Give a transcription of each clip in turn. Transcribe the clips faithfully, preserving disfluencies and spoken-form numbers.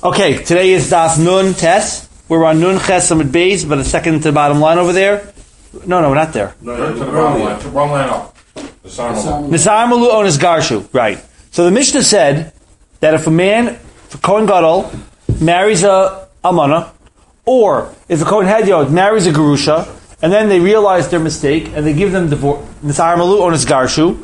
Okay, today is Das Nun Tes. We're on Nun Ches Amud Beis, but a second to the bottom line over there. No, no, we're not there. No, no, to the bottom line. To the bottom line up. Nisar Malu Onis Garshu. Right. So the Mishnah said that if a man, if a Kohen Gadol, marries a Almana, or if a Kohen Hedyot marries a Gerusha, and then they realize their mistake, and they give them divorce, Nisar Malu Onis Garshu,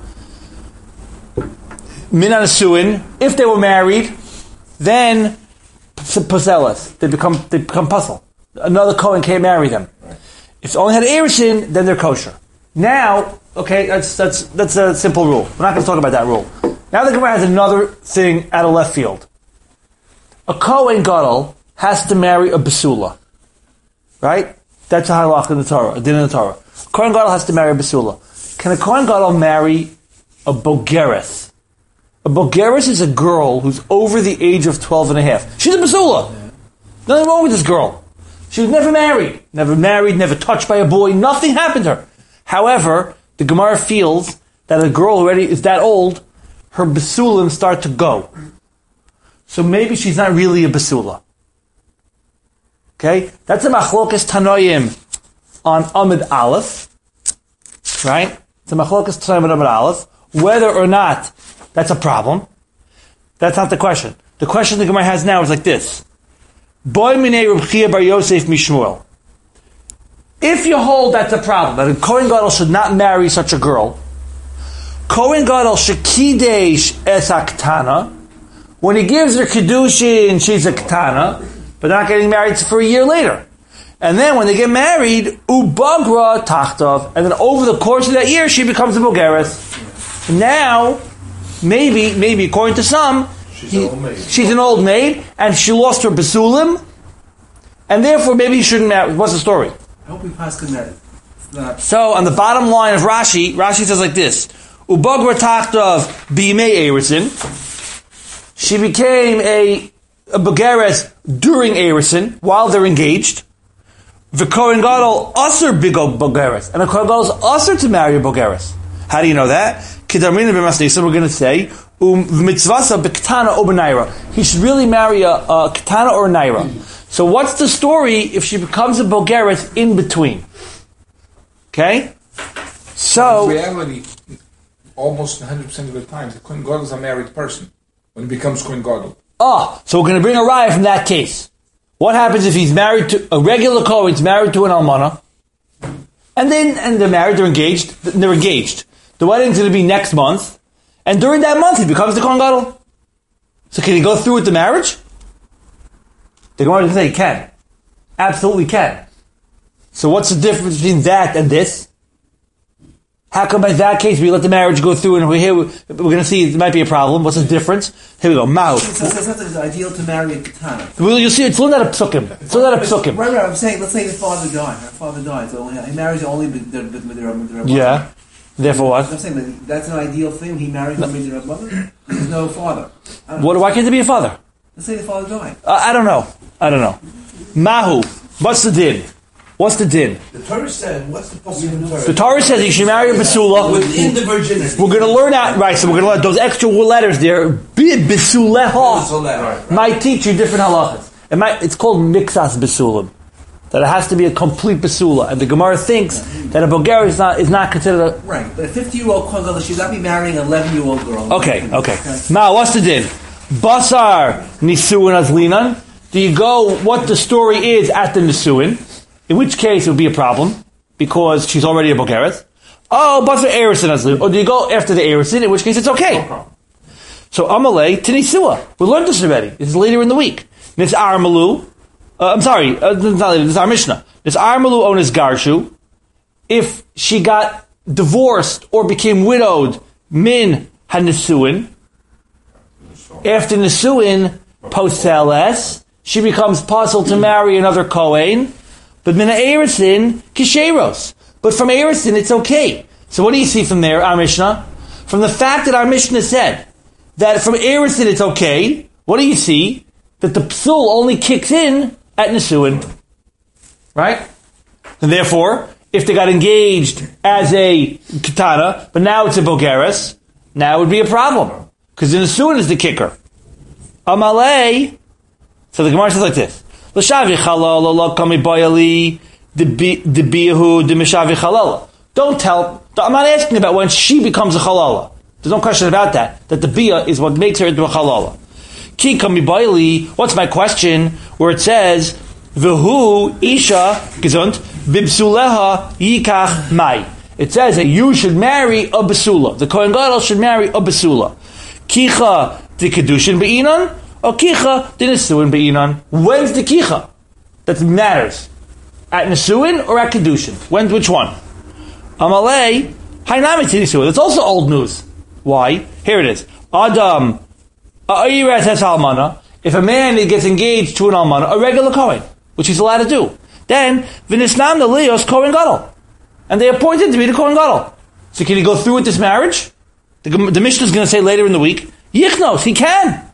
Min Anasuin, if they were married, then Paselas, they become they become puzzle. Another Kohen can't marry them. Right. If they only had Erishin, then they're kosher. Now, okay, that's that's that's a simple rule. We're not going to talk about that rule. Now the Gemara has another thing out of left field. A Kohen Gadol has to marry a Basula, right? That's a halach in the Torah, a din in the Torah. A Kohen Gadol has to marry a Basula. Can a Kohen Gadol marry a Bogeres? A Bogeres is a girl who's over the age of twelve and a half. She's a basula. Yeah. Nothing wrong with this girl. She was never married. Never married, never touched by a boy. Nothing happened to her. However, the Gemara feels that a girl already is that old, her basulim start to go. So maybe she's not really a basula. Okay? That's a machlokas tanoim on Amud Aleph. Right? It's a machlokas tanoim on Amud Aleph. Whether or not that's a problem. That's not the question. The question the Gemara has now is like this. Boy minei Reb Chia bar Yosef mishmuel. If you hold that's a problem, that a Kohen Gadol should not marry such a girl, Kohen Gadol shekidesh es aktana, when he gives her kiddushin, she's a ktana, but not getting married for a year later. And then when they get married, ubagra tachtov, and then over the course of that year, she becomes a bogeres. Now, Maybe, maybe according to some, she's, he, an old maid. she's an old maid, and she lost her basulim, and therefore maybe he shouldn't marry. What's the story? I hope we pass that. Not... So on the bottom line of Rashi, Rashi says like this: Ubagra tachtov b'imei erisin. She became a, a bogeres during erisin while they're engaged. V'kohen Gadol aser bigo bogeres, and a Kohen Gadol is aser to marry a bogeres. How do you know that? So we're going to say, um, he should really marry a, a ketana or a naira. So what's the story if she becomes a bogeres in between? Okay? So... In reality, almost one hundred percent of the time, the Kohen Gadol is a married person when he becomes Kohen Gadol. Ah, so we're going to bring a raya from that case. What happens if he's married to, a regular Kohen is married to an almana, and then, and they're married, they're engaged, they're engaged. The wedding's going to be next month, and during that month he becomes the Kohen Gadol. So can he go through with the marriage? The Gemara doesn't say he can. Absolutely can. So what's the difference between that and this? How come by that case we let the marriage go through and we're here, we're going to see it might be a problem. What's the difference? Here we go. Mao. So it's not that it's ideal to marry a katana. Well, you'll see, it's learned out of psukim. It's learned out of psukim. Right, right, I'm saying, let's say the father died. Her father died, so he marries only with their, with their, with their Yeah. Therefore what? I'm saying that that's an ideal thing. He married her with their mother. There's no father. What, why can't there be a father? Let's say the father died. Uh, I don't know. I don't know. Mahu. What's the din? What's the din? The Torah said, what's the pasuk in the Torah? The Torah says you should marry a basula. Within the virginity. We're going to learn out, right, so we're going to learn those extra letters there. Basuleha might teach you different halachas. It might, it's called mixas basulim. That it has to be a complete basula. And the Gemara thinks that a boger is not, is not considered a... Right, but a fifty-year-old Kohen Gadol should not be marrying an eleven-year-old girl. Okay, okay. Now, what's the din? Basar nisuin azlinan. Do you go what the story is at the nisuin? In which case it would be a problem, because she's already a bogeres. Oh, basar erisin azlinan. Or do you go after the erisin, in which case it's okay. No so Amalei to nisua. We learned this already. This is later in the week. Nis armalu. Uh, I'm sorry, uh, this is not later, this is our Mishnah. This armalu onis garshu. If she got divorced or became widowed, min hanisuin. After nisuin, poseles, she becomes possible to marry another Kohen. But min ha'erisin, kisheros. But from erisin, it's okay. So what do you see from there, our Mishnah? From the fact that our Mishnah said that from erisin it's okay, what do you see? That the psul only kicks in at nisuin. Right? And therefore, if they got engaged as a katana, but now it's a bogeres, now it would be a problem. Because the nisuin is the kicker. Amalei, So the Gemara says like this: L'shavi chalala lo kami bayali debiyahu demishavi chalala. Don't tell. I'm not asking about when she becomes a chalala. There's no question about that. That the bia is what makes her into a chalala. Ki kami bayali. What's my question? Where it says v'hu isha gesund bibsuleha yikach mai. It says that you should marry a basula. The Kohen Gadol should marry a basula. Kicha the kedushin be'inan, or kicha the nesuin be'inan. When's the kicha? That matters. At nesuin or at kedushin? When? Which one? Amalei hainami nesuin. That's also old news. Why? Here it is. Adam a'irat has almana. If a man gets engaged to an almana, a regular Kohen, which he's allowed to do, then v'nisnam the lios Kohen Gadol. And they appointed to be the Kohen Gadol. So can he go through with this marriage? The, the Mishnah is going to say later in the week, Yichnos, he can.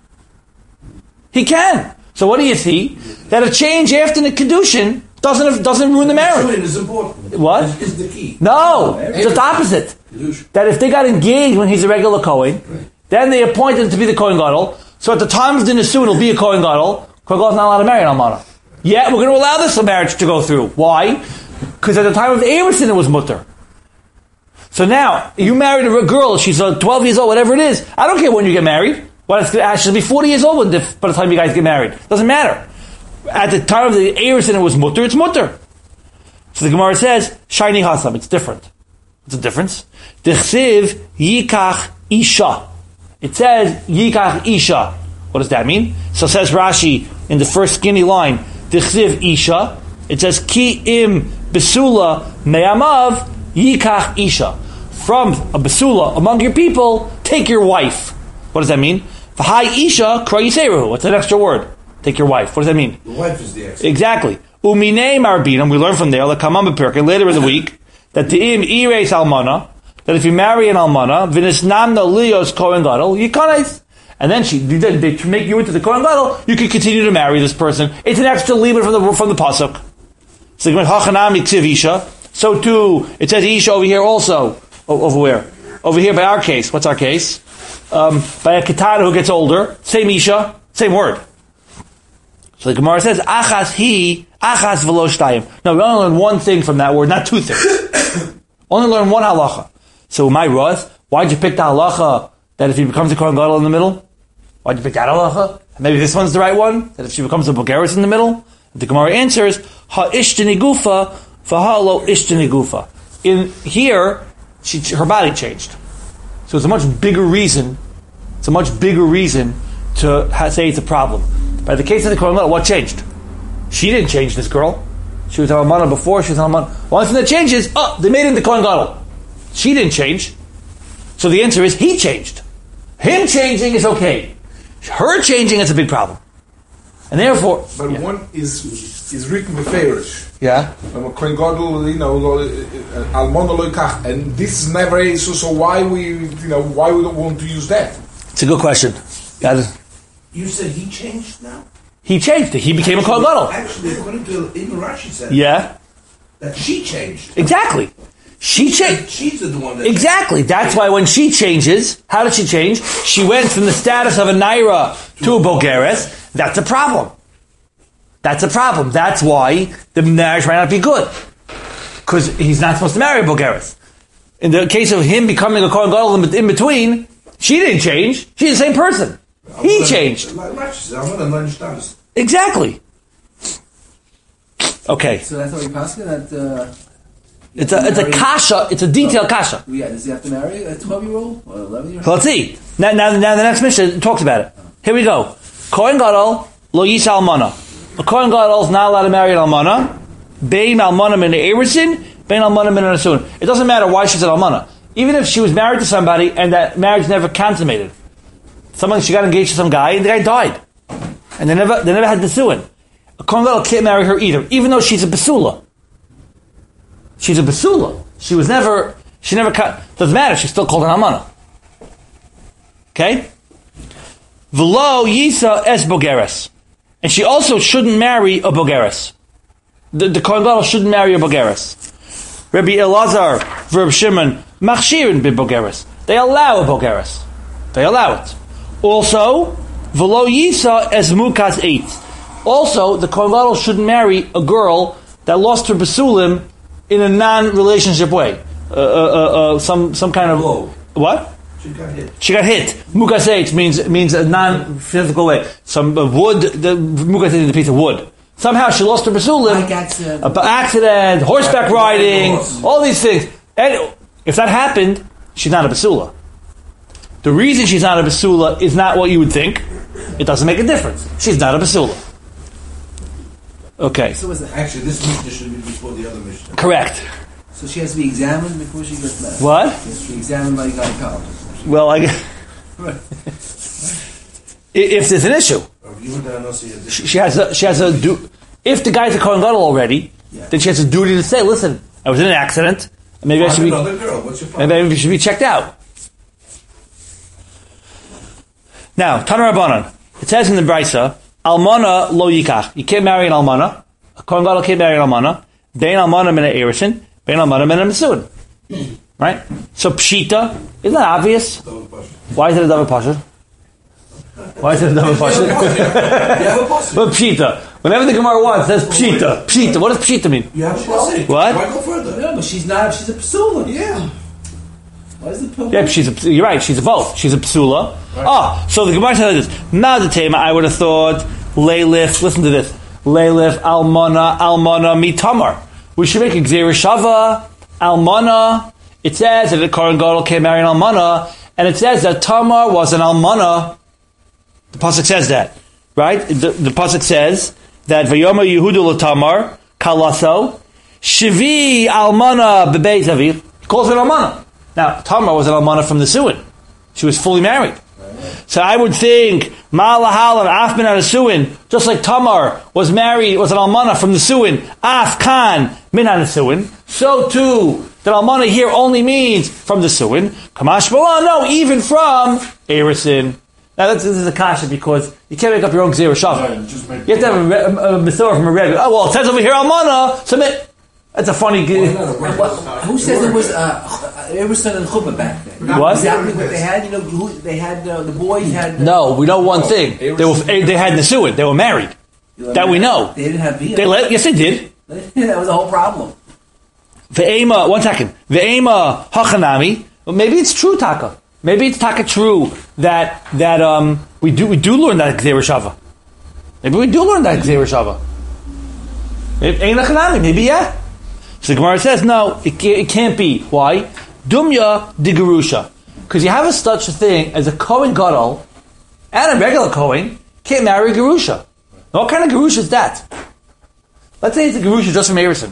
He can. So what do you see? That a change after the Kedushin doesn't doesn't ruin the marriage. Kedushin is important. What? Is, is the key. No, it's just the opposite. Kedushin. That if they got engaged when he's a regular Kohen, right, then they appointed him to be the Kohen Gadol. So at the time of the Nisun, it'll be a Kohen Gadol. Kohen Gadol's not allowed to marry an Almana. Yet we're going to allow this marriage to go through. Why? Because at the time of the Emerson, it was mutter. So now, you married a girl, she's uh, twelve years old, whatever it is. I don't care when you get married. Well, it's, she'll be forty years old when, by the time you guys get married. Doesn't matter. At the time of the Emerson, it was mutter, it's mutter. So the Gemara says, Shiny Hasam, it's different. What's the difference? Dechsiv Yikach Isha. It says Yikach Isha. What does that mean? So says Rashi in the first skinny line, Dechsiv Isha. It says Ki im besula me'amav yikach isha. From a besula among your people, take your wife. What does that mean? V'hai isha kra yiseruhu. What's that extra word? Take your wife. What does that mean? The wife is the extra. Exactly. Uminei marbinam. We learn from there. L'kamam b'pirkei. Later in the week, that the im ireis almana. That if you marry an almana, v'nisnamna lios kohen gadol yikanes. And then she, they, they make you into the kohen gadol. You can continue to marry this person. It's an extra limit from the from the pasuk. So So too, it says Isha over here also. O- over where? Over here by our case. What's our case? Um, by a Ketana who gets older. Same Isha, same word. So the Gemara says, Achas he, Achas v'lo shtayim. No, we only learn one thing from that word, not two things. Only learn one halacha. So my Roth, why'd you pick the halacha that if he becomes a Kohen Gadol in the middle? Why'd you pick that halacha? Maybe this one's the right one, that if she becomes a Bulgaris in the middle? The Gemara answers, Ha ishtini gufa, fa lo ishtini gufa. In here, she, her body changed. So it's a much bigger reason, it's a much bigger reason to ha- say it's a problem. By the case of the Kohen Gadol, what changed? She didn't change this girl. She was an Almana before, she was an Almana. Once that changes, oh, they made him the Kohen Gadol. She didn't change. So the answer is, he changed. Him changing is okay. Her changing is a big problem. And therefore, but yeah. one is is written with favors. Yeah. Kohen Gadol, you know, Almana lo yikach, and this is never a so. So why we, you know, why we don't want to use that? It's a good question. You said he changed now. He changed it. He became actually, a Kohen Gadol. Actually, according to even Rashi said, yeah, that she changed. Exactly. She changed. She's the one that exactly. Changed. That's why when she changes, how did she change? She went from the status of a Naira to a Bulgaris. That's a problem. That's a problem. That's why the marriage might not be good. Because he's not supposed to marry a Bulgaris. In the case of him becoming a Kohen Gadol in between, she didn't change. She's the same person. He changed. Exactly. Okay. So that's how we pass it? That, uh, it's a it's a kasha. It's a detailed kasha. Yeah, does he have to marry a twelve-year-old or eleven-year-old? Let's see. Now, now, now the next mission talks about it. Here we go. Kohen Gadol lo yisha almana. A Kohen Gadol is not allowed to marry an almana. Bein almana min erusin, bein almana min nesuin. It doesn't matter why she's an almana. Even if she was married to somebody and that marriage never consummated. Someone, she got engaged to some guy and the guy died. And they never they never had nesuin. A Kohen Gadol can't marry her either, even though she's a basula. She's a basula. She was never, she never cut, doesn't matter, she's still called an almana. Okay? V'lo yisa es bogeres. And she also shouldn't marry a bogeres. The, the Kohen Gadol shouldn't marry a bogeres. Rabbi Elazar, Rabbi Shimon, machshirin bi bogeres. They allow a bogeres. They allow it. Also, v'lo yisa es mukas eight. Also, the Kohen Gadol shouldn't marry a girl that lost her basulim in a non-relationship way. Uh, uh, uh, uh, some some kind of Whoa. what? She got hit. She got hit. Mukaseit means means a non-physical way. Some uh, wood. The mukaseit is a piece of wood. Somehow she lost her basulim. Like accident. A accident, horseback riding, all these things. And if that happened, she's not a basula. The reason she's not a basula is not what you would think. It doesn't make a difference. She's not a basula. Okay. So, was it, Actually, this Mishnah should be before the other Mishnah. Correct. so she has to be examined before she gets married. What? She has to be examined by a gynecologist. Well, I Right. if there's an issue, she, she has a she has a du- if the guy's a Kohen Gadol already, Yeah. then she has a duty to say, listen, I was in an accident, and maybe I should be, another girl. What's your problem? and maybe we should be checked out. Now, Tana Rabbanan, it says in the Brisa, Almana lo yikach. You can't marry an almana. A Kohen Gadol can't marry an almana. Bein almana min ha'erisin, bein almana min ha'mesuin. Right? So pshita, isn't that obvious? Why is it a double pasha? Why is it a double pasha? But pshita. Whenever the Gemara wants, it says pshita. Pshita. What does pshita mean? You have a pasuk. What? Why go further? No, but she's not. She's a psula. Yeah. Why is the psula? Yeah, she's a, you're right. She's a both. She's a psula. Ah, so the Gemara says this. Now the tema, I would have thought leilif. Listen to this. Leilif almana almana mitamar. We should make a gzera shava almana. It says that the Kohen Gadol can't marry an almana, and it says that Tamar was an almana. The pasuk says that, right? The, the pasuk says that Vayoma Yehuda l'Tamar kalaso shivi almana bebeit aviv. He calls it almana. Now Tamar was an almana from the Suin. She was fully married. So I would think Malahal and Af min Suin, just like Tamar was married, was an almana from the Suin. Af kan min Suin. So too, that almana here only means from the Suin. Kamash Bala, no, even from Erisin. Now that's, this is a kasha because you can't make up your own gzera shava. You have to have a, a, a Mithorah from a Rebbe. Oh well, it says over here almana. Submit. That's a funny. G- Who says it was uh, Erisin and Chuppah back then? What? Exactly what they had. You know, who, they had uh, the boys had. Uh, no, we know one thing. They were they had Nisuin. They were married. That we know. They didn't have Bia. They let. Yes, they did. That was the whole problem. Ve'ema, one second. Ve'ema hachanami. Well, maybe it's true, Taka. Maybe it's Taka true that that um we do we do learn that gzera shava. Maybe we do learn that gzera shava. Ain't hachanami. Maybe yeah. So the Gemara says no. It, it can't be. Why? Dumya digerusha. Because you have a, such a thing as a Kohen Gadol and a regular Kohen can't marry a gerusha. What kind of gerusha is that? Let's say it's a gerusha just from Erisin.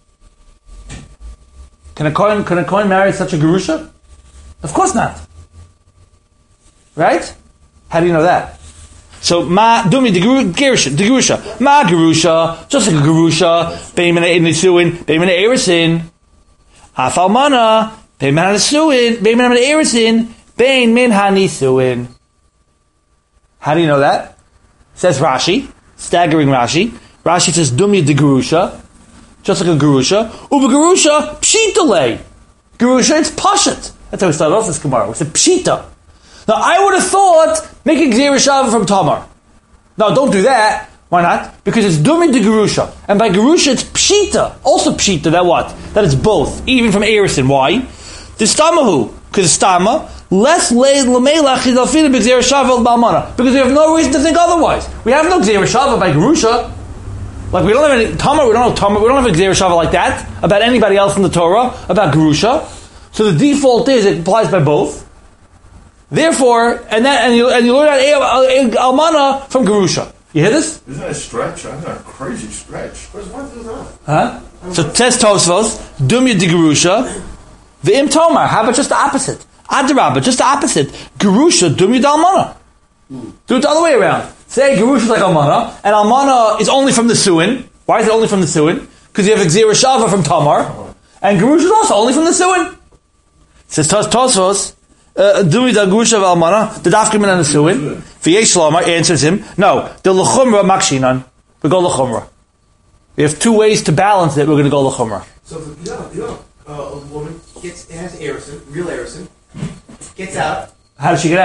Can a Kohen, can a Kohen marry such a gerusha? Of course not. Right? How do you know that? So, ma, dumi, the gerusha, the gerusha. Ma gerusha, just like a gerusha, beimene nisuin, beimene erisin. Haf almana, beimene nisuin, beimene erisin, bein min hanisuin. How do you know that? Says Rashi, staggering Rashi. Rashi says, dumi de gerusha, just like a gerusha. Uba gerusha, pshitale. Gerusha, it's pashat. That's how we started off this Gemara. We said pshita. Now, I would have thought, make a gzera shava from Tamar. No, don't do that. Why not? Because it's dumi de gerusha. And by gerusha, it's pshita. Also pshita, that what? That it's both. Even from Erisin. Why? The stamahu. Because it's stama. Less leid l'meilach is alfina b'gzera shava b'almana. Because we have no reason to think otherwise. We have no gzera shava by gerusha. Like we don't have any Tamar, we don't have Tamar, we don't have a gzera shava like that about anybody else in the Torah, about gerusha. So the default is it applies by both. Therefore, and that and you and you learn that almana from gerusha. You hear this? Isn't that a stretch? That's not a crazy stretch. What is that? Huh? So it says Tosfos, dumya de gerusha, the im tomar. How about just the opposite? Adarabba, just the opposite. Gerusha, dumya de almana. Do it the other way around. Say gerusha is like almana, and almana is only from the Suin. Why is it only from the Suin? Because you have a gzera shava from Tamar, and gerusha is also only from the Suin. Says Tosfos, dumi da gerusha of almana, the dafkim and the Suin. V'yesh Shlomar answers him, no, the l'chumra makshinan. We go l'chumra. We have two ways to balance it. We're going to go l'chumra. So, if, you know, you know, uh, a woman gets has Erisin, real Erisin, gets out. How does she get out?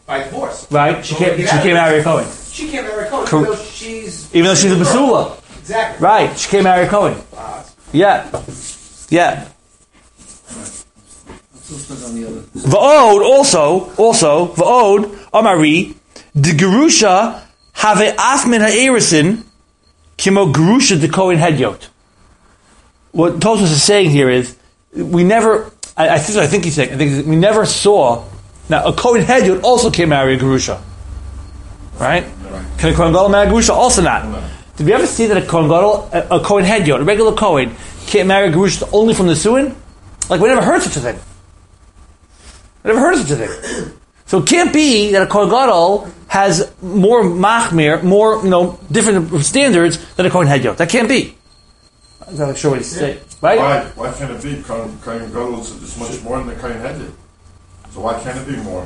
by divorce. Right? She So can't. get She out can't of marry a Kohen. it. She can't marry a Kohen, Cor- even though she's Even though she's a basula. exactly Right? She can't marry a Kohen. Uh, Yeah. Yeah. I'm still stuck on the other. Va'od also, also, Va'od, Amari, the Gerusha have a afmin ha'erisin, kimo Gerusha de Kohen Hedyot. What Tosfos is saying here is, we never, I, I think I think he's saying, I think we never saw, now a Kohen Hedyot also can't marry a Gerusha. Right? Can a Kohen Gadol marry a Gerusha? Also not. Did we ever see that a Kohen Gadol, a, a Kohen Hedyot, a regular Kohen, can't marry a Gerusha only from the Suin? Like we never heard such a thing. I never heard of such a thing. So it can't be that a Kohen Gadol has more machmir, more, you know, different standards than a Kohen Hedyot. That can't be. I'm not sure what he's saying. Right? Why? Why can't it be? Kohen Kohen Gadol is is much more than the Kohen Hedyot. So why can't it be more?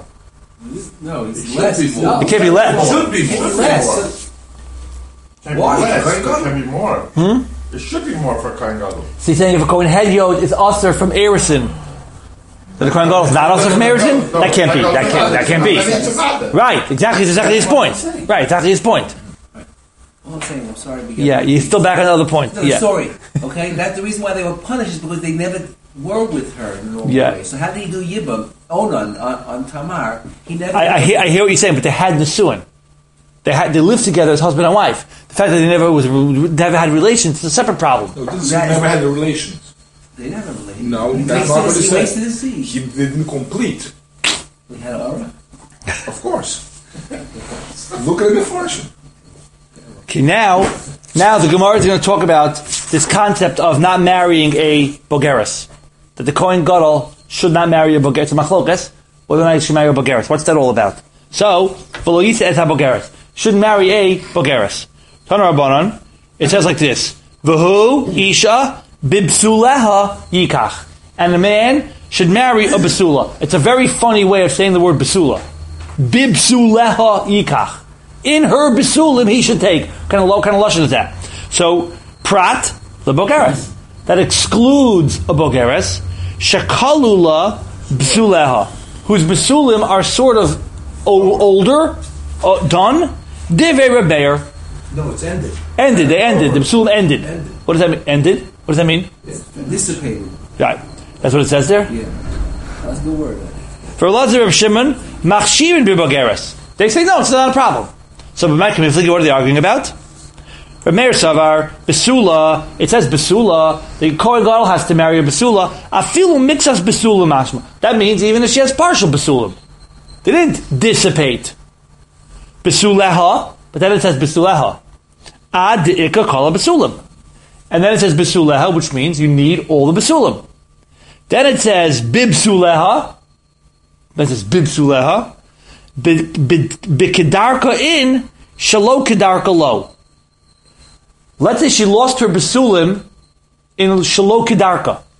No, it's should less. be It's more. not. It can't be less. Should be It's more. less. Can't Why? be less. Kohen It Gadol? can be more. Hmm? It should be more for Kohen Gadol. So he's saying if a Kohen Hedyot is usher from Erison, that the Kohen Gadol is not usher from Erison? No, That can't be. That can't, that can't be. I mean, it's about that. Right. Exactly. It's exactly his point. Right. Exactly his point. All I'm saying, I'm sorry. we get- Yeah. You're still back on another point. No, the Yeah. story. Okay, that's the reason why they were punished is because they never were with her in a normal Yeah. way. So how did he do Yibam, Onan, on, on Tamar? He never. I, I, hear, I hear what you're saying, but they had Nisuin. They had they lived together as husband and wife. The fact that they never was never had relations is a separate problem. No, this That- never had a relations. They never related. No, he that's wasted not what his- he he said. wasted his seed. He didn't complete. We had a aura. Of course. Look at the version. Okay, now, now the Gemara is going to talk about this concept of not marrying a Bogeres. That the Kohen Gadol should not marry a Bogeres. It's a machlokas. Whether or not he should marry a Bogeres. What's that all about? So, v'lo yisa et ha-Bogeres. Shouldn't marry a Bogeres. Tana Rabbanan, it says like this. V'hu isha bibsuleha yikach. And a man should marry a basula. It's a very funny way of saying the word basula. Bibsuleha yikach. In her basulim he should take. What kind of low kind of lashon is that? So prat the bogeres that excludes a bogeres shakalula basuleha, whose basulim are sort of o- older, uh, done. Dive rebeir No, it's ended. ended. They ended. The basulim ended. Ended. What does that mean? Ended. What does that mean? Dissipated. Right. That's what it says there. Yeah. That's the word. For Elazar of Shimon, machshirin bibogeres. They say no, it's not a problem. So, what are they arguing about? But Meir Savar, Besula, it says Besula, the Kohen Gadol has to marry a Besula, afilu mixas Besula mashma. That means even if she has partial Besulim. They didn't dissipate. Besuleha, but then it says Besuleha. Ad de'ika kala Besulim. And then it says Besuleha, which means you need all the Besulim. Then it says Bibsuleha, that says Bibsuleha, Bikedarka in, Shalo Kedarka lo. Let's say she lost her Basulim in Shalo Kedarka. Is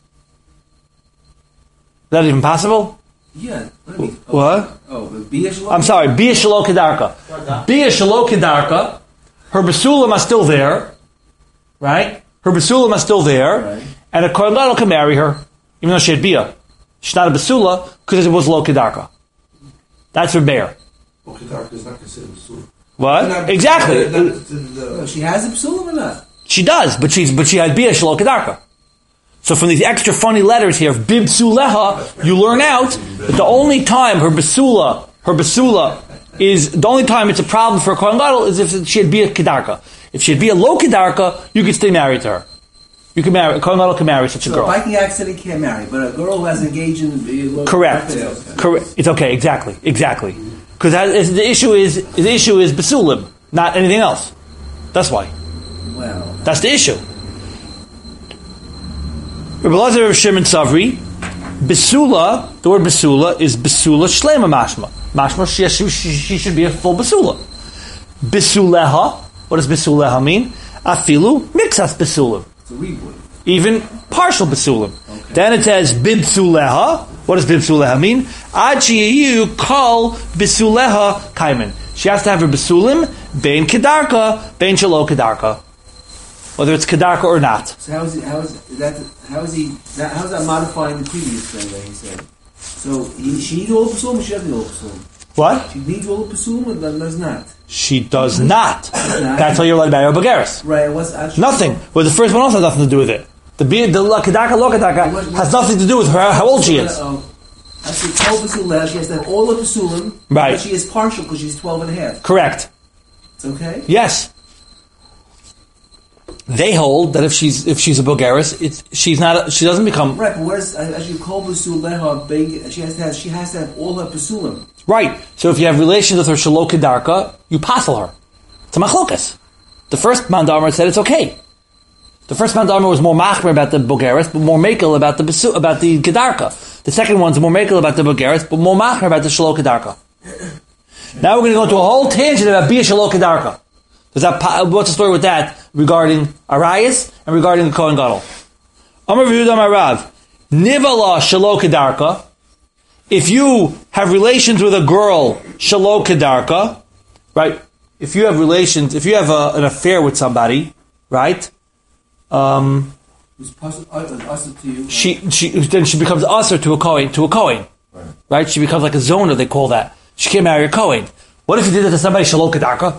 that even possible? Yeah. What? do you mean? Oh, What? Oh, but Bia Shalom. I'm sorry, Bia Shalo Kedarka. Bia Shalo Kedarka, her Basulim are still there, right? Her Basulim are still there, Right. and a Kohen Gadol can marry her, even though she had Bia. She's not a Basula, because it was Lo Kedarka. That's her bear. Okidarka is not considered a sur. What? Exactly. No, she has a psulim or not? She does, but she's but she had Bia Shalo Kedarka. So from these extra funny letters here, Bib Suleha, you learn out that the only time her Basula, her Basula is the only time it's a problem for a Kohen Gadol is if she had Bia Kedarka. If she had Bia Lo Kedarka, you could stay married to her. You can marry a Kohen Gadol can marry such a So girl. biking accident can't marry, but a girl who has engaged in uh, Correct. Okay, okay. Correct. It's okay. Exactly. Exactly. Because the issue is the issue is Basulim, not anything else. That's why. Well, That's the issue. Rabbi Elazar of Shimon Savri, Basula, the word Basula is Basula Shlema Mashma. Mashma, she, she, she should be a full Basula. Basuleha, what does Basuleha mean? Afilu Mixas Basulim. it's a reboot. Even partial Basulim. Okay. Then it says Bibsuleha. What does Bibsuleha mean? Achiyu call Bisuleha Kaiman. She has to have her Basulim, Bein Kedarka, Bein Shalo Kedarka. Whether it's Kedarka or not. So how is, it, how is is that? How is he? That, how is that modifying the previous thing that he said? So he, she needs all psulim, she doesn't need all psulim. What? She needs all the pasulim and then does not. She does not. not. That's why you're allowed to marry a Bogeres. Right, what's actually... Nothing. Well, the first one also has nothing to do with it. The be- the Kedaka, Lokadaka has nothing to do with her, how old she is. Um, I see twelve pasulim, she has to have all the pasulim, Right. but she is partial because she's twelve and a half. Correct. It's okay? Yes. They hold that if she's if she's a Bogeres, it's she's not a, she doesn't become Right, but where's as you call pasuleha big? She has to have she has to have all her pasulim. right. So if you have relations with her Shalo Kedarka, you passel her. It's a machlokas. The first Mandamer said it's okay. The first Mandamer was more machmer about the Bogeres, but more makel about the besu- about the Kedarka. The second one's more makel about the Bogeres, but more machmer about the Shalo Kedarka. Now we're going to go into a whole tangent about Bia Shalo Kedarka. Does that, what's the story with that regarding Arias and regarding the Kohen Gadol? Amar Yehuda Amar Rav, Nivala Shalo Kedarka. If you have relations with a girl Shalo Kedarka, right? If you have relations, if you have a, an affair with somebody, right? Um, Who's pasul us to you? she she then she becomes usher to a Kohen to a Kohen, right. right? She becomes like a zona. They call that. She can't marry a Kohen. What if you did it to somebody Shalo Kedarka?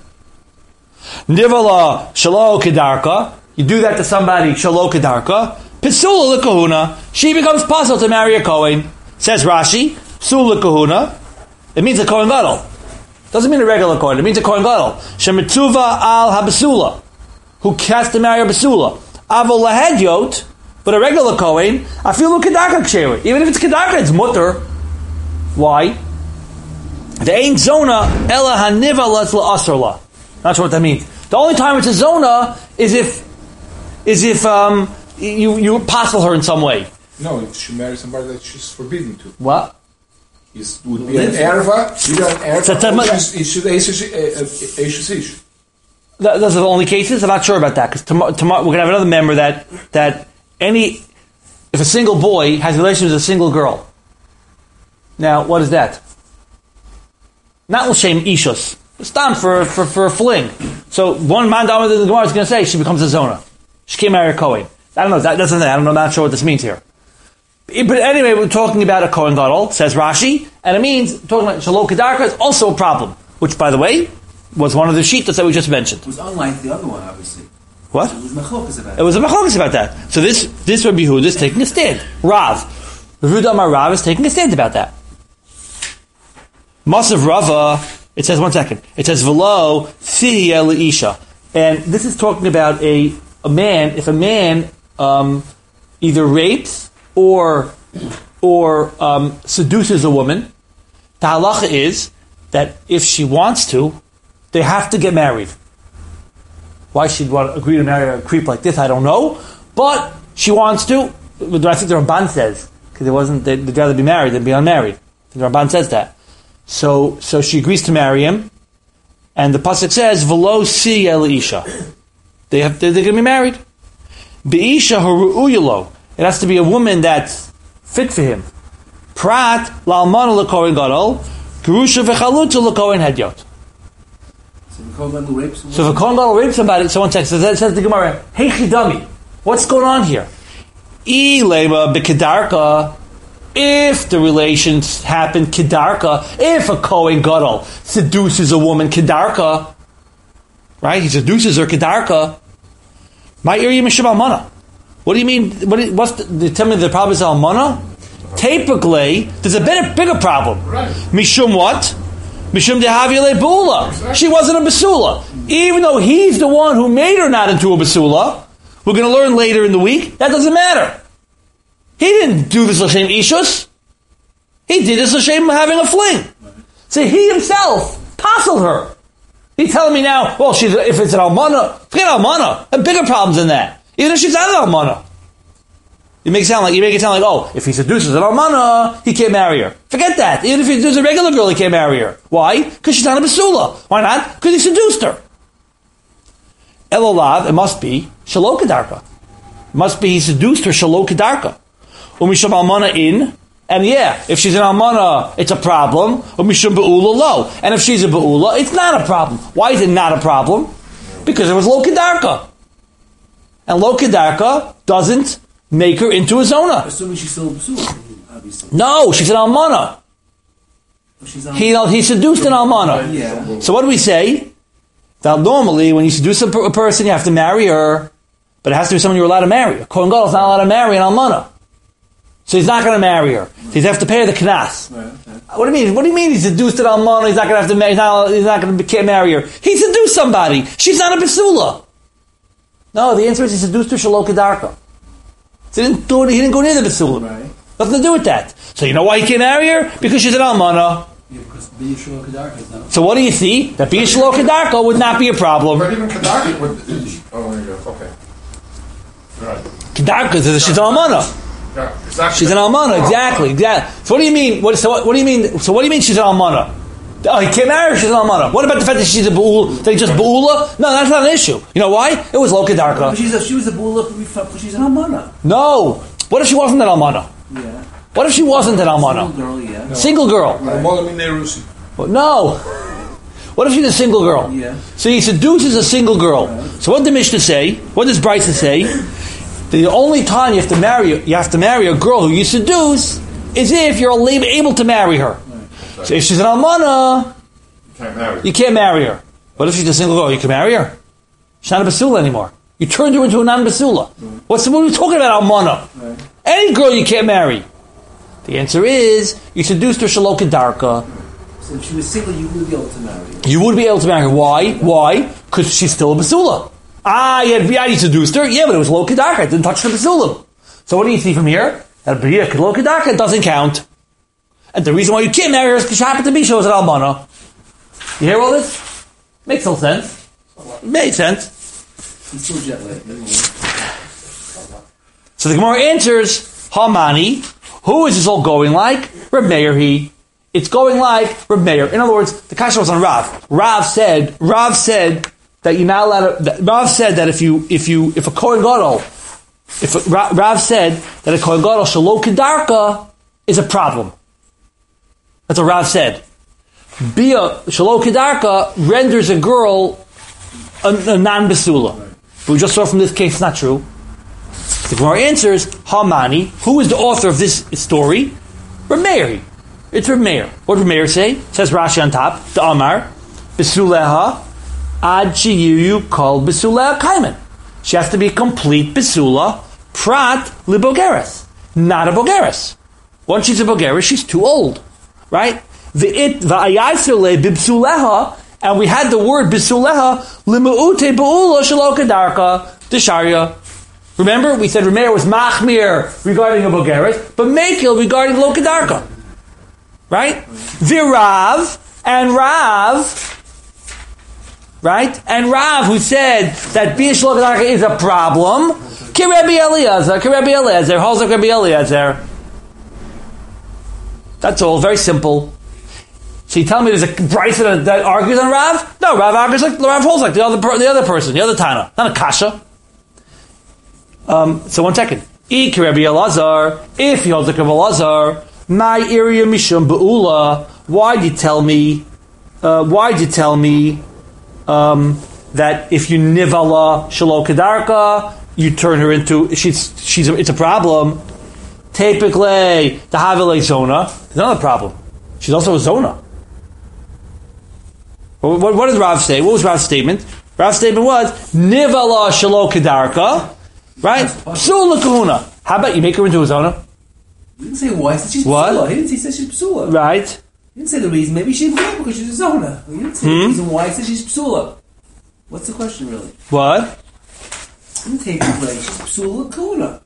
Nivala Shalo Kedarka. You do that to somebody Shalo Kedarka. Pisula L'Kahuna. She becomes puzzled to marry a Kohen. Says Rashi, Psul L'Kahuna. It means a Kohen Gadol. Doesn't mean a regular Kohen. It means a Kohen Gadol. Shemitzuva al Habasula, who has to marry a Basula. Avol Lahedyot, but a regular Kohen, I feel a Kedarka Ksherit. Even if it's Kedarka, it's mutter. Why? The ain't zona ella haniva la asrla. Not sure what that means. The only time it's a zona is if is if um, you you passel her in some way. No, if she marries somebody that she's forbidden to. What? It would be an erva. Either an So erva that or might- it should Eishes. Th- Those are the only cases. I'm not sure about that because tomorrow, tomorrow we're gonna have another member that that any if a single boy has relations with a single girl. Now, what is that? Not l'shem ishus. It's time for, for, for a fling. So one man down with the Gemara is going to say she becomes a zona. She can't marry a Kohen. I don't know. That doesn't. I don't know. I'm not sure what this means here. But anyway, we're talking about a Kohen Gadol, says Rashi, and it means talking about Shalo Kedarka is also a problem. Which, by the way, was one of the sheetas that we just mentioned. It was unlike the other one, obviously. What? It was machlokas about It was a machlokas about that. So this this Rabbi Yehuda is taking a stand. Rav, Rabbi Yehuda Amar Rav is taking a stand about that. Masav Rava, it says, one second, it says, V'lo Tzihya Le'isha. And this is talking about a, a man, if a man um, either rapes or or um, seduces a woman, the halacha is that if she wants to, they have to get married. Why she'd want to agree to marry a creep like this, I don't know. But she wants to. I think the Ramban says, because it wasn't, they'd, they'd rather be married than be unmarried. I think the Ramban says that. So, so she agrees to marry him, and the pasuk says, "V'lo si el isha." They have, they're, they're going to be married. Be'isha haru'uyalo. It has to be a woman that's fit for him. Prat la'almana l'kohen gadol, gerusha v'chaluta l'kohen hedyot. So the Kohen Gadol rapes someone. So if a kohen gadol rapes somebody, someone says, says, says the Gemara, "Hey chidami, what's going on here?" I lema b'kedarka. If the relations happen kedarka, if a Kohen Gadol seduces a woman kedarka, right? He seduces her kedarka. My area mishum almana. What do you mean? What? Do, what's the, they tell me the problem is almana? Typically, there's a bit bigger problem. Right. Mishum what? Mishum dehavile bula. She wasn't a basula, even though he's the one who made her not into a basula. We're going to learn later in the week that doesn't matter. He didn't do this l'shem ishus. He did this l'shem having a fling. So he himself passeled her. He's telling me now, well, she's if it's an almana, forget almana. There are bigger problems than that. Even if she's not an almana. You make it sound like you make it sound like, oh, if he seduces an almana, he can't marry her. Forget that. Even if he seduces a regular girl, he can't marry her. Why? Because she's not a basula. Why not? Because he seduced her. Elolav, it must be shalo kedarka. It must be he seduced her shalo kedarka. Umishum almana in, and yeah, if she's an almana, it's a problem. Umishum be'ula lo, and if she's a be'ula, it's not a problem. Why is it not a problem? Because it was lo kedarka, and lo kedarka doesn't make her into a zona. Assuming she's still a basula, obviously. No, she's an almana. She's on. He he seduced an almana. Yeah. So what do we say? That normally, when you seduce a, per- a person, you have to marry her, but it has to be someone you're allowed to marry. A Kohen Gadol is not allowed to marry an almana. So he's not going to marry her. So he's have to pay her the knas. Right, okay. What do you mean? What do you mean he seduced an almana? He's not going to have to marry. He's not, he's not going to can't marry her. He seduced somebody. She's not a basula. No, the answer is he seduced her shalom kedarka. So he didn't do it, he didn't go near the basula. Right. Nothing to do with that. So you know why he can't marry her? Because she's an almana. Yeah, because B'Yishua Kedarka is not. So what do you see? That being shalom kedarka would not be a problem. But even Kedarka would. Oh, there you go. Okay. Right. Kedarka is she's an almana. Yeah, exactly. She's an almana, exactly, exactly. So what do you mean? What, so what, what do you mean? So what do you mean she's an almana? Oh, he can't marry her. She's an almana. What about the fact that she's a bu'ula? That he just bu'ula? No, that's not an issue. You know why? It was lo But kedarka. she's a, she was a bull because she's an almana. No. What if she wasn't an almana? Yeah. What if she wasn't an almana? Single girl, yeah. Single girl. Almana min Rusi. Well, no. What if she's a single girl? Yeah. So he seduces a single girl. So what did the Mishnah say? What does Bryson say? The only time you have to marry you have to marry a girl who you seduce is if you're able to marry her. So if she's an almana, You can't marry. you can't marry her. What if she's a single girl? You can marry her. She's not a basula anymore. You turned her into a non-basula. What's what are we talking about, almana? Right. Any girl you can't marry. The answer is you seduced her shalom kedarka. So if she was single, you would be able to marry her. You would be able to marry her. Why? Why? Because she's still a basula. Ah, yeah, yeah, you seduced her. Yeah, but it was lo kedarka. It didn't touch the basulim. So what do you see from here? That a lo kedarka doesn't count. And the reason why you can't marry her is because she happened to be she was an almana. You hear all this? Makes no sense. Made sense. He's still jet lagged. So the Gemara answers, Hamani, who is this all going like? Reb Meir he. It's going like Reb Meir. In other words, the kasha was on Rav. Rav said, Rav said that you're not allowed to, that, Rav said that if you, if you, if a Kohen Gadol, if a, Rav, Rav said that a Kohen Gadol shalo kedarka is a problem. That's what Rav said. Bia shalo kedarka renders a girl a, a non-basula. But we just saw from this case it's not true. The Gemara answers, Hamani, who is the author of this story? Reb Meir. It's Reb Meir. What did Reb Meir say? It says Rashi on top, the Amar, Bisuleha, Ad Shiyu called Bisuleha Kaiman. She has to be a complete Bisula, Prat Libogeres. Not a Bogeres. Once she's a Bogeres, she's too old. Right? V'it v'ayasule bibsuleha, and we had the word Bisuleha, Limu'ute Ba'ula Shalo Kedarka, Desharia. Remember, we said Rameir was Machmir regarding a Bogeres, but Mekil regarding Lo Kedarka. Right? V'Rav, and Rav, right? And Rav, who said that Bia Shlo Kedarka is a problem, Ki Rebbe Eliezer, Ki Rebbe Eliezer, holds like Rebbe Eliezer. That's all, very simple. So you tell me there's a Bryce that, that argues on Rav? No, Rav argues like Rav holds like the other per, the other person, the other Tana, not a Kasha. Um, so one second. Ik Rabbi Elazar, if he holds like Rabbi Elazar, my area mishum beula. Why did you tell me? Uh, why did you tell me um, that if you nivala shalo kedarka, you turn her into she's she's a, it's a problem. Typically, the havile zona. There's another problem. She's also a zona. What, what, what did Rav say? What was Rav's statement? Rav's statement was nivala shalo kedarka. Right? Psula kahuna. How about you make her into a zona? He didn't say why. He said she's What? psula. He didn't say he said she's psula. Right? He didn't say the reason. Maybe she's psula because she's a zona. He didn't say Hmm? the reason why. He said she's psula. What's the question really? What? He didn't take it away. She's psula kahuna.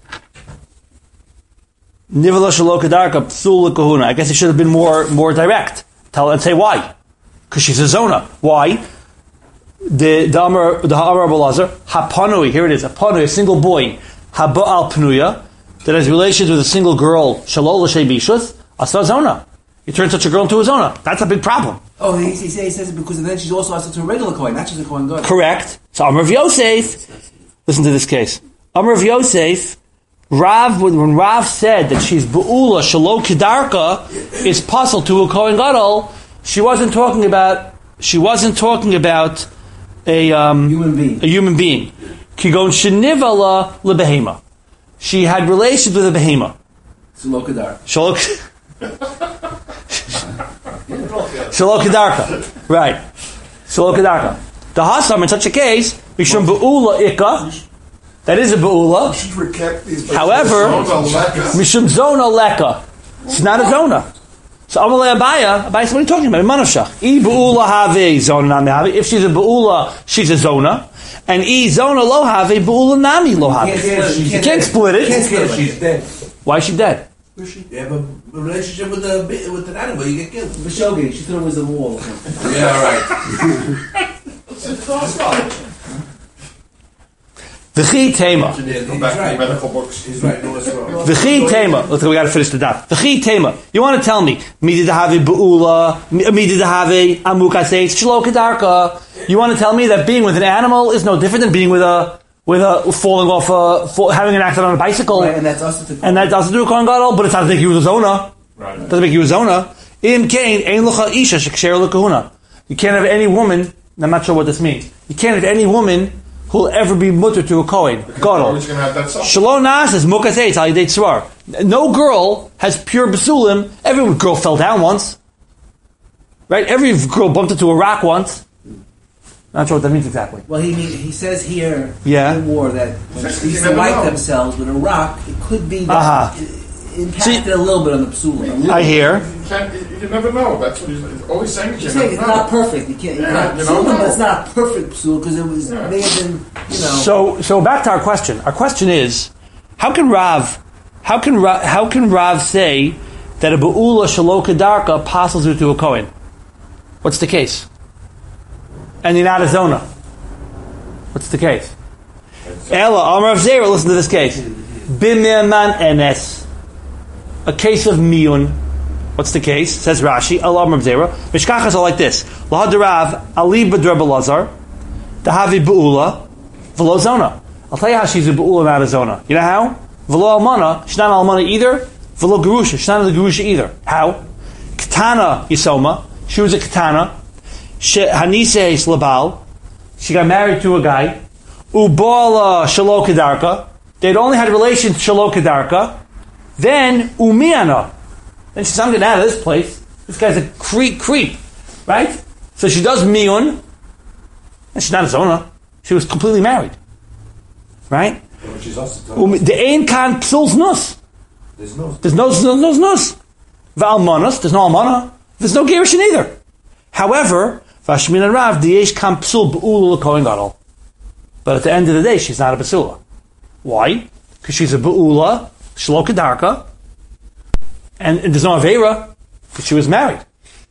Nivala shalo kedarka psula kahuna. I guess it should have been more more direct. Tell and say why. Because she's a zona. Why? The the Amar the Amar Belazar Hapanui. Here it is. Hapanui, a single boy. Haba al pnuya that has relations with a single girl. Shalol l'shei bishus asa zona. You turn such a girl into a zona. That's a big problem. Oh, he, he, says, he says it because then she's also asked to a regular coin, not just a coin god. Correct. So Amar of Yosef. Listen to this case. Amar of Yosef. Rav, when Rav said that she's be'ula shalo kedarka, is puzzled to a kohen gadol. She wasn't talking about. She wasn't talking about a um, Human being. A human being. Kigon shenivala lebehema. She had relations with a behema. Sulokadar. Shalok. Shalom Kedarka. Right. Shalom Kedarka. The Hasam, in such a case, Mishum Be'ula Ikka. That is a Be'ula. However, Mishum Zona Leka. It's not a Zona. So Amalei Abaya, Abaya said, what are you talking about? Manashach. I Be'ula Have Zona Nami Have. If she's a Be'ula, she's a Zona. And I Zona Lo Have, Be'ula Nami Lo Have. You can't split it. Can't split it. She's dead. Why is she dead? You have a relationship with a with an animal, you get killed. Meshogi, she thought it was a wall. Yeah, right. V'chi tema. Go back to the medical books. He's right. No, it's wrong. V'chi tema. Let's go. We got to finish the daf. V'chi tema. You want to tell me? Midi dehave beula. Midi dehave amukaseis shlo kedarka. You want to tell me that being with an animal is no different than being with a with a falling off a fall, having an accident on a bicycle, Right, and that's also to and that doesn't do a kohen gadol, but it doesn't make you a zona. Right. Doesn't make you a zona. Im kain ein lucha isha sheksher lekahuna. You can't have any woman. I'm not sure what this means. You can't have any woman who will ever be mutter to a kohen gadol. Always going to have that stuff. Shalom nas is mukaseitz al yidei tzvar. No girl has pure basulim. Every girl fell down once, right? Every girl bumped into a rock once. Not sure what that means exactly. Well, he he says here Yeah. in the war that when Just- they used you to never light know. themselves with a rock, it could be that Uh-huh. it impacted a little bit on the psula. I hear. You, can't, you, you never know. That's what he's, he's always saying. You He's never saying it's know. not perfect. You can't. You Yeah, know, you psula, don't know. but it's not a perfect psula because it was Yeah. may have been, you know. So, so back to our question. Our question is, how can Rav, how can Rav, how can Rav say that a beula shelo kedarka passes her to a kohen? What's the case? And you're not a zona. What's the case? Ella Amar of Zera. Listen to this case. Bimeman enes. A case of miyun. What's the case? Says Rashi. Allah Amar of Zera. Mishkachas are like this. Lahadarav ali b'dreb Elazar. Dahavi beula. V'lo zona. I'll tell you how she's a beula, not a zona. You know how? V'lo almana. She's not an almana either. V'lo gerusha. She's not a gerusha either. How? Ketana yisoma. She was a ketana. Hanise slabal. She got married to a guy. Ubala shalo kedarka. They'd only had relations shalo kedarka. Then umiana. Then she said, I'm getting out of this place. This guy's a creep, creep, right? So she does miyun. And she's not a zona. She was completely married, right? But she's also Um, the ein kan psul's nus. There's no. There's no no no nus. V'almanas. There's no almana. There's no gerushin either. However, Vashmin and Rav diyesh kan psul beula l'kohen gadol. But at the end of the day, she's not a basula. Why? Because she's a beula shlo kedarka, and, and there's no avera because she was married,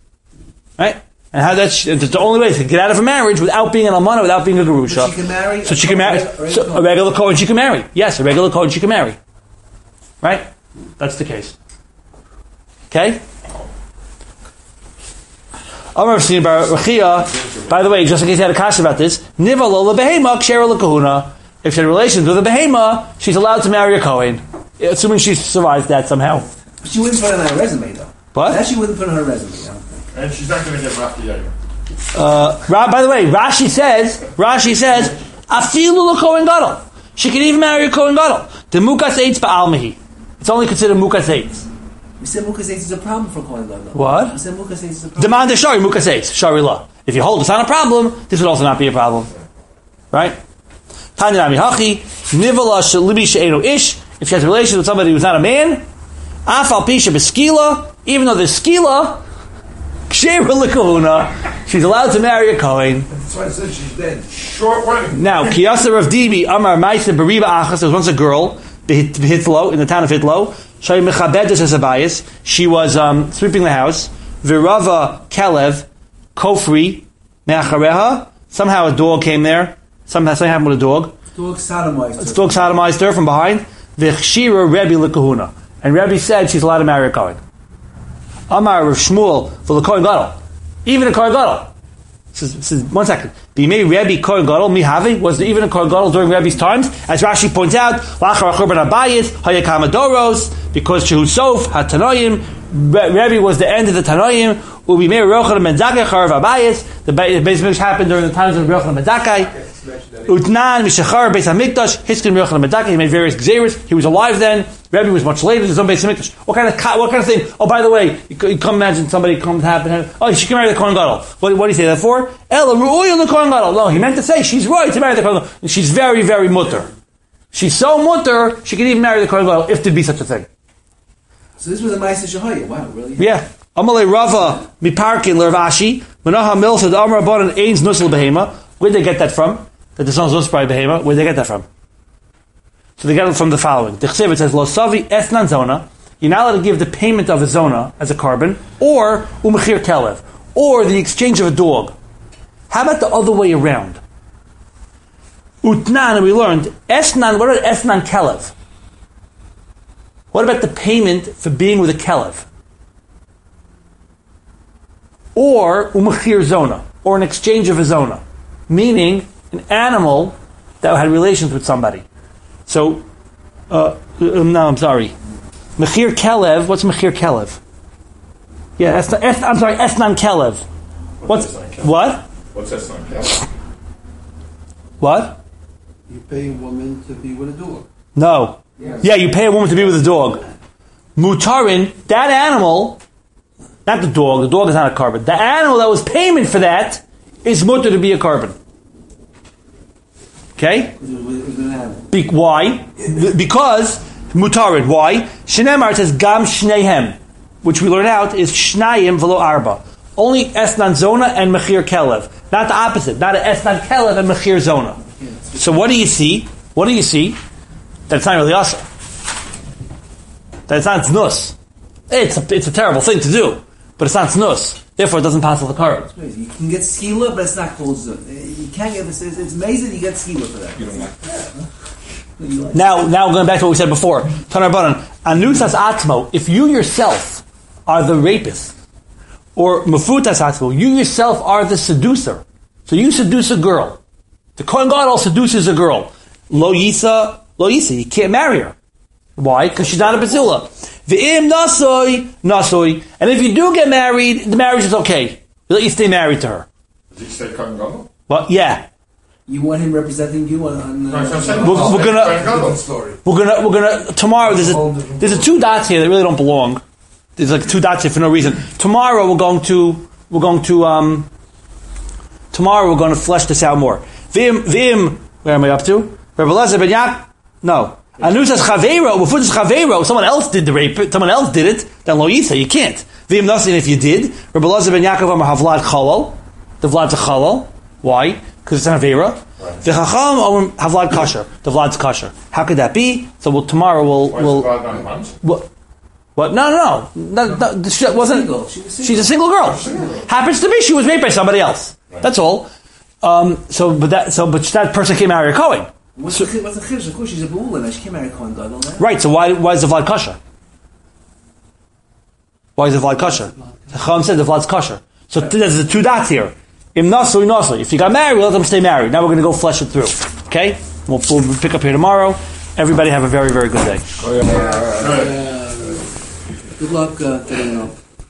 right? And how that's the only way to get out of a marriage without being an almana, without being a gerusha. But she can marry. So she can marry. a- So a regular kohen she can marry. Yes, a regular kohen she can marry. Right? That's the case. Okay? Amar of Sinin Bar Rechia, by the way, just in case you had a question about this, Niva Lola Behema, Kshera Kahuna. If she had relations with a Behema, she's allowed to marry a Kohen. Assuming she survives that somehow. She wouldn't put it on her resume though. What? That she wouldn't put on her resume. I don't think. And she's not going to get Rafi Yair. Uh, Ra- by the way, Rashi says, Rashi says, Afilu Kohen Gadol. She can even marry a Kohen Gadol. The Mukas Eitz Ba'almehi. It's only considered Mukas Eitz. We said Mukas Eitz is a problem for Kohen Gadol. What? We said Mukas Eitz is a problem. Demand the Shari Mukas Eitz. Shari La. If you hold it's not a problem, this would also not be a problem. Right? Tanya Nami Hachi, Nivala Shalibi She'enu Ish. If she has a relation with somebody who's not a man, Afal Pisha Beskila, even though there's Skila, Kshera L'Kahuna, she's allowed to marry a Kohen. That's why I said she's dead. Short wedding. Now, Kiyasa Rav Dibi, Amar Maisa Bariba Achas, there was once a girl, Hitlo, in the town of Hitlo, Shay Mechabedes as a bias, she was um, sweeping the house, Virava Kelev, Kofri, Meachareha, somehow a dog came there, somehow something happened with a dog, Dog sodomized. the dog sodomized her from behind, V'chshira Rebbe L'Kahuna, and Rebbe said she's allowed to marry a Kohen. Amar Rav Shmuel, for the Kohen Gadol, even a Kohen Gadol. This is, this is, one second. B'mei Rebbe Kohen Gadol mihavi, was there even a Kohen Gadol during Rebbe's times? As Rashi points out, Lachar Achurban Abayit Hayakam Adoros, because Shehusof Hatanoim, Rebbe was the end of the Tanoim. Ubimei Rochel Menzakai Charav Abayit. The Beis Mikdash happened during the times of Rochel Menzakai. Utnan Mishachar Beis Hamikdash Hiskin Yochanan Medaka. He made various gzeros. He was alive then. Rebbe was much later. There's no Beis Hamikdash. What kind of what kind of thing? Oh, by the way, you, you come imagine somebody comes happen. Oh, she can marry the Kohen Gadol. What, what do you say that for? Ella Ru'uya the Kohen Gadol. No, he meant to say she's right to marry the Kohen Gadol. And she's very, very mutter. She's so mutter she can even marry the Kohen Gadol if there be such a thing. So this was a Ma'aseh Shahaya. Wow, really? Yeah. Amalei Rava Miparkin Lervashi Manaha Milsa the Amar Baran Ains Nusul Behema. Where'd they get that from? That the son's Nusel by Behema. Where'd they get that from? So they get it from the following. The Chsev, it says Lo Savi Ethnan Zona. You're not allowed to give the payment of a zona as a carbon, or Umechir Kelev, or the exchange of a dog. How about the other way around? Utnan, we learned Esnan. What about Esnan Kelev? What about the payment for being with a Kelev? Or umachir zona, or an exchange of a zona, meaning an animal that had relations with somebody. So, uh, no, I'm sorry. Mechir Kelev. What's Mechir Kelev? Yeah, es, es, I'm sorry, Esnan Kelev. What's, What's what? What's Esnan Kelev? What? You pay a woman to be with a dog. No. Yes. Yeah, you pay a woman to be with a dog. Mutarin, that animal, not the dog, the dog is not a carbon. The animal that was payment for that is mutter to be a carbon. Okay? Be- why? B- because mutarin. Why? Shneimar says gam shnehem, which we learn out is shnayim v'lo arba. Only esnan zona and mechir kelev. Not the opposite. Not an esnan kelev and mechir zona. So what do you see? What do you see? That's not really asa. That's not znus. It's a, it's a terrible thing to do, but it's not znus. Therefore, it doesn't pass the carbon. You can get skila, but it's not called zun. You can't get this. It's amazing you get skila for that. You don't like that. Now, now going back to what we said before, Tanar Baran, anusas atmo. If you yourself are the rapist, or mafutas atmo, you yourself are the seducer. So you seduce a girl. The Kohen Gadol seduces a girl. Lo yisa. Lo yisa, you can't marry her. Why? Because she's not a basila. V'im nasoi, nasoi. And if you do get married, the marriage is okay. We let you stay married to her. Did you say Kohen Gadol? Well, yeah. You want him representing you on. on uh, No, I'm saying- We're, we're Kohen gonna, Gadol. story. we're gonna, we're gonna. Tomorrow, there's a, there's a two dots here that really don't belong. There's like two dots here for no reason. Tomorrow, we're going to, we're going to, um, tomorrow we're going to flesh this out more. V'im, v'im. Where am I up to? Rabbi Elazar ben Yak. No. Anusas chaveiro, before this chaveiro, someone else did the rape, someone else did it, then lo yisa, you can't. V'im nasin, if you did, Rabbi Elazar ben Yaakov amar havlad chalal, the vlad's a chalal. Why? Because it's an aveira. V'chacham amar havlad kasher, the vlad's kasher. How could that be? So we'll, tomorrow we'll, Why we'll, is the blood not months? what? What? No, no, no. no, no she wasn't. Single. She was single. She's a single girl. Happens to be she was raped by somebody else. That's all. Um, so, but that, so, but that person can't marry a Kohen. What's the what's the chiddush? Of course, she's a bu'ula now. She can't marry a Kohen Gadol now. Right. So why, why is the vlad kosher? Why is the vlad kosher? The Chacham said the vlad's kosher. So th- there's the two dots here. Im nasui nasui. If you got married, let them stay married. Now we're going to go flesh it through. Okay? We'll, we'll pick up here tomorrow. Everybody have a very, very good day. Oh, yeah. Good luck uh, today, you know.